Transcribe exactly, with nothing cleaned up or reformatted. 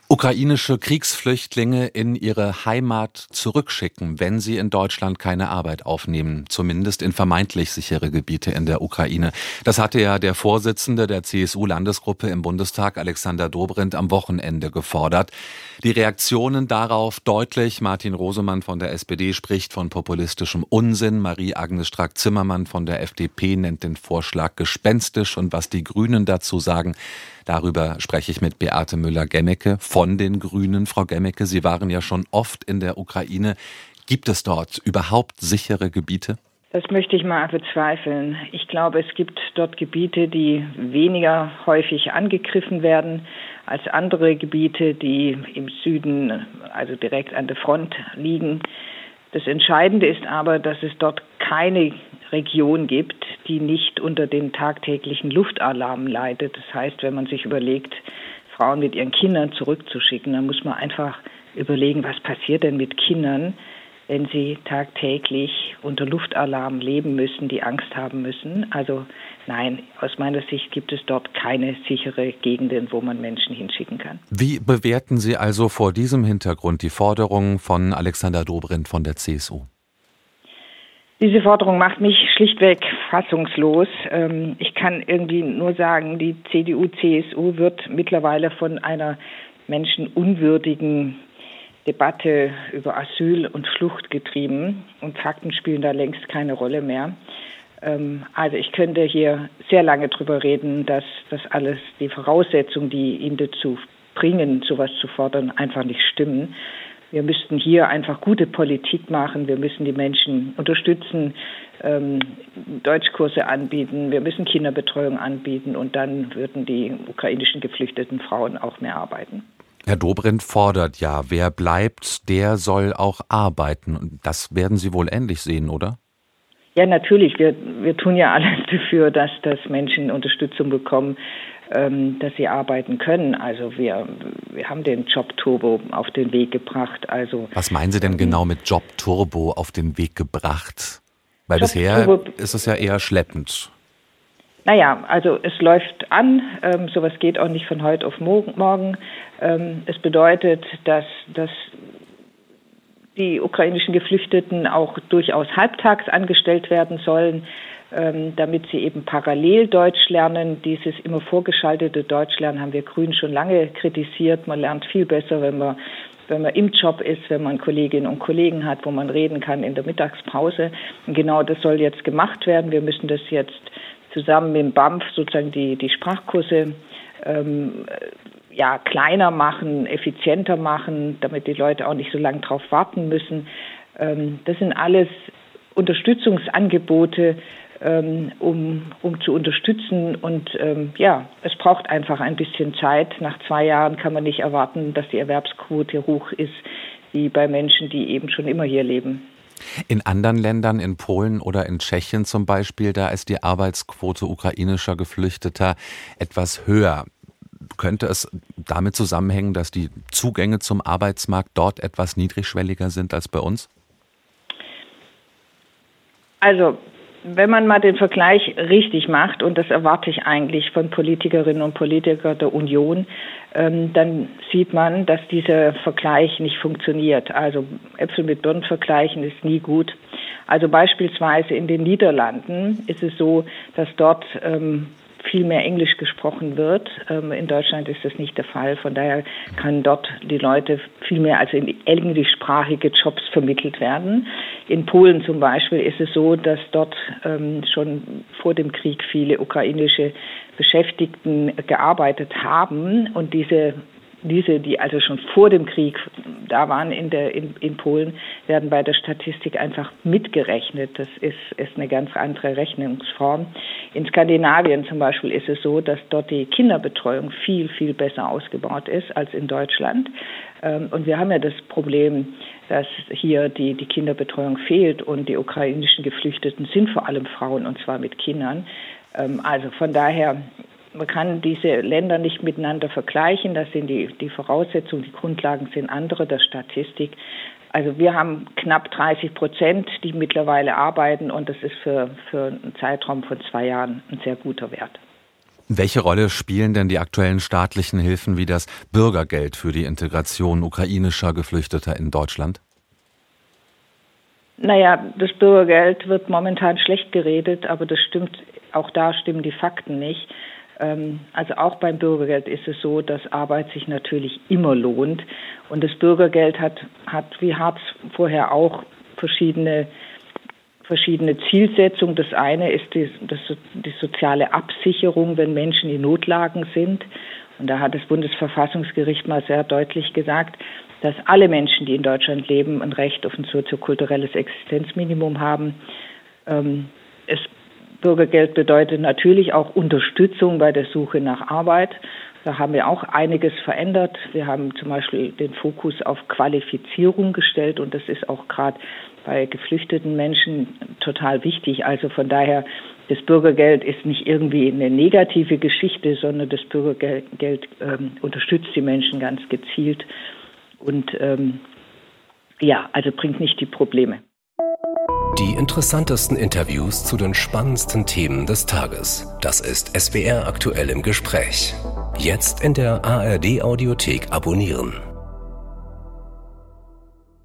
Ukrainische Kriegsflüchtlinge in ihre Heimat zurückschicken, wenn sie in Deutschland keine Arbeit aufnehmen, zumindest in vermeintlich sichere Gebiete in der Ukraine. Das hatte ja der Vorsitzende der C S U-Landesgruppe im Bundestag, Alexander Dobrindt, am Wochenende gefordert. Die Reaktionen darauf deutlich. Martin Rosemann von der S P D spricht von populistischem Unsinn. Marie-Agnes Strack-Zimmermann von der F D P nennt den Vorschlag gespenstisch. Und was die Grünen dazu sagen, darüber spreche ich mit Beate Müller-Gemmecke von den Grünen. Frau Gemmecke, Sie waren ja schon oft in der Ukraine. Gibt es dort überhaupt sichere Gebiete? Das möchte ich mal bezweifeln. Ich glaube, es gibt dort Gebiete, die weniger häufig angegriffen werden als andere Gebiete, die im Süden, also direkt an der Front liegen. Das Entscheidende ist aber, dass es dort keine Region gibt, die nicht unter den tagtäglichen Luftalarmen leidet. Das heißt, wenn man sich überlegt, Frauen mit ihren Kindern zurückzuschicken, dann muss man einfach überlegen, was passiert denn mit Kindern, wenn sie tagtäglich unter Luftalarm leben müssen, die Angst haben müssen. Also nein, aus meiner Sicht gibt es dort keine sichere Gegenden, wo man Menschen hinschicken kann. Wie bewerten Sie also vor diesem Hintergrund die Forderung von Alexander Dobrindt von der C S U? Diese Forderung macht mich schlichtweg fassungslos. Ich kann irgendwie nur sagen, die C D U C S U wird mittlerweile von einer menschenunwürdigen Debatte über Asyl und Flucht getrieben und Fakten spielen da längst keine Rolle mehr. Also ich könnte hier sehr lange drüber reden, dass das alles, die Voraussetzungen, die ihn dazu bringen, sowas zu fordern, einfach nicht stimmen. Wir müssten hier einfach gute Politik machen. Wir müssen die Menschen unterstützen, ähm, Deutschkurse anbieten. Wir müssen Kinderbetreuung anbieten und dann würden die ukrainischen geflüchteten Frauen auch mehr arbeiten. Herr Dobrindt fordert ja, wer bleibt, der soll auch arbeiten. Und das werden Sie wohl ähnlich sehen, oder? Ja, natürlich. Wir, wir tun ja alles dafür, dass, dass Menschen Unterstützung bekommen, ähm, dass sie arbeiten können. Also wir, wir haben den Jobturbo auf den Weg gebracht. Also was meinen Sie denn ähm, genau mit Jobturbo auf den Weg gebracht? Weil Jobturbo, bisher ist es ja eher schleppend. Naja, also es läuft an, ähm, sowas geht auch nicht von heute auf morgen. Ähm, es bedeutet, dass, dass die ukrainischen Geflüchteten auch durchaus halbtags angestellt werden sollen, ähm, damit sie eben parallel Deutsch lernen. Dieses immer vorgeschaltete Deutschlernen haben wir Grünen schon lange kritisiert. Man lernt viel besser, wenn man wenn man im Job ist, wenn man Kolleginnen und Kollegen hat, wo man reden kann in der Mittagspause. Und genau das soll jetzt gemacht werden. Wir müssen das jetzt zusammen mit dem B A M F sozusagen die, die Sprachkurse ähm, ja, kleiner machen, effizienter machen, damit die Leute auch nicht so lange drauf warten müssen. Ähm, das sind alles Unterstützungsangebote, ähm, um, um zu unterstützen. Und ähm, ja, es braucht einfach ein bisschen Zeit. Nach zwei Jahren kann man nicht erwarten, dass die Erwerbsquote hoch ist, wie bei Menschen, die eben schon immer hier leben. In anderen Ländern, in Polen oder in Tschechien zum Beispiel, da ist die Arbeitsquote ukrainischer Geflüchteter etwas höher. Könnte es damit zusammenhängen, dass die Zugänge zum Arbeitsmarkt dort etwas niedrigschwelliger sind als bei uns? Also, wenn man mal den Vergleich richtig macht, und das erwarte ich eigentlich von Politikerinnen und Politikern der Union, ähm, dann sieht man, dass dieser Vergleich nicht funktioniert. Also Äpfel mit Birnen vergleichen ist nie gut. Also beispielsweise in den Niederlanden ist es so, dass dort ähm, viel mehr Englisch gesprochen wird. Ähm, in Deutschland ist das nicht der Fall. Von daher können dort die Leute viel mehr als in englischsprachige Jobs vermittelt werden. In Polen zum Beispiel ist es so, dass dort ähm, schon vor dem Krieg viele ukrainische Beschäftigten gearbeitet haben und diese Diese, die also schon vor dem Krieg da waren in, der, in, in Polen, werden bei der Statistik einfach mitgerechnet. Das ist, ist eine ganz andere Rechnungsform. In Skandinavien zum Beispiel ist es so, dass dort die Kinderbetreuung viel, viel besser ausgebaut ist als in Deutschland. Und wir haben ja das Problem, dass hier die, die Kinderbetreuung fehlt und die ukrainischen Geflüchteten sind vor allem Frauen und zwar mit Kindern. Also von daher, man kann diese Länder nicht miteinander vergleichen. Das sind die, die Voraussetzungen, die Grundlagen sind andere der Statistik. Also wir haben knapp dreißig Prozent, die mittlerweile arbeiten und das ist für, für einen Zeitraum von zwei Jahren ein sehr guter Wert. Welche Rolle spielen denn die aktuellen staatlichen Hilfen wie das Bürgergeld für die Integration ukrainischer Geflüchteter in Deutschland? Naja, das Bürgergeld wird momentan schlecht geredet, aber das stimmt, auch da stimmen die Fakten nicht. Also auch beim Bürgergeld ist es so, dass Arbeit sich natürlich immer lohnt. Und das Bürgergeld hat, hat wie Hartz vorher auch verschiedene, verschiedene Zielsetzungen. Das eine ist die, das, die soziale Absicherung, wenn Menschen in Notlagen sind. Und da hat das Bundesverfassungsgericht mal sehr deutlich gesagt, dass alle Menschen, die in Deutschland leben, ein Recht auf ein soziokulturelles Existenzminimum haben. Ähm, es Bürgergeld bedeutet natürlich auch Unterstützung bei der Suche nach Arbeit. Da haben wir auch einiges verändert. Wir haben zum Beispiel den Fokus auf Qualifizierung gestellt und das ist auch gerade bei geflüchteten Menschen total wichtig. Also von daher, das Bürgergeld ist nicht irgendwie eine negative Geschichte, sondern das Bürgergeld ähm, unterstützt die Menschen ganz gezielt und ähm, ja, also bringt nicht die Probleme. Die interessantesten Interviews zu den spannendsten Themen des Tages. Das ist S W R aktuell im Gespräch. Jetzt in der A R D Audiothek abonnieren.